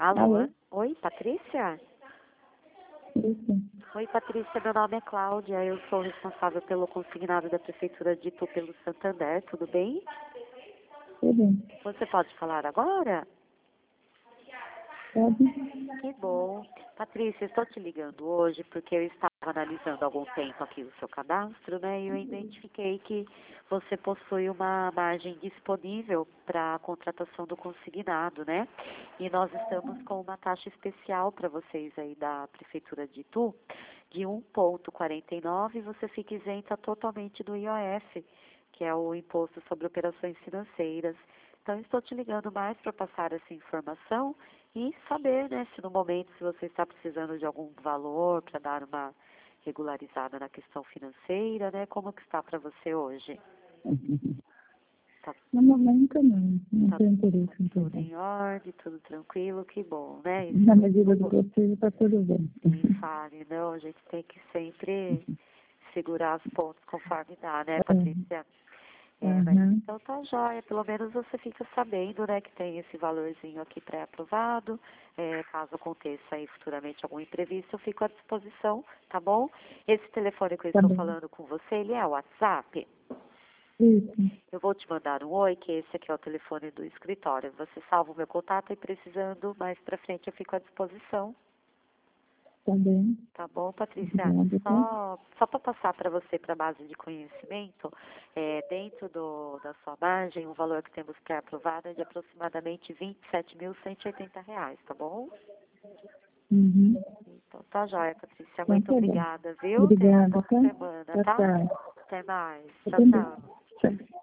Alô? Alô? Oi, Patrícia? Isso. Oi, Patrícia, meu nome é Cláudia, eu sou responsável pelo consignado da Prefeitura de Itu pelo Santander, tudo bem? Tudo. Você pode falar agora? Pode? Que bom. Patrícia, estou te ligando hoje porque eu estava analisando há algum tempo aqui o seu cadastro, né? E eu identifiquei que você possui uma margem disponível para a contratação do consignado, né? E nós estamos com uma taxa especial para vocês aí da Prefeitura de Itu, de 1,49, e você fica isenta totalmente do IOF, que é o Imposto sobre Operações Financeiras. Então, estou te ligando mais para passar essa informação e saber, né, se no momento, se você está precisando de algum valor para dar uma regularizada na questão financeira, né, como que está para você hoje? Tá, No momento, não. Não tá tenho interesse em tudo tudo. em ordem, tudo tranquilo, que bom, né? Isso Na é medida muito do bom. possível, está tudo bem. Sim, fale, não, a gente tem que sempre segurar os pontos conforme dá, né, Patrícia? Mas Aham. então tá jóia, pelo menos você fica sabendo, né, que tem esse valorzinho aqui pré-aprovado. Caso aconteça aí futuramente algum imprevisto, eu fico à disposição, tá bom? Esse telefone que eu Tá estou bem. falando com você, ele é o WhatsApp? Isso. Eu vou te mandar um oi, que esse aqui é o telefone do escritório. Você salva o meu contato e precisando mais pra frente eu fico à disposição. Tá bem. Tá bom, Patrícia? Obrigada, tá? Só para passar para você para a base de conhecimento, dentro da sua margem, o valor que temos pré-aprovado é de aproximadamente R$ 27.180, tá bom? Uhum. Então tá jóia, Patrícia. Então, Muito tá bem. obrigada, viu? Tenha uma Obrigada, boa tá? semana, Tchau, tá? tchau. Até mais. Eu Tchau, também. tchau. Tchau.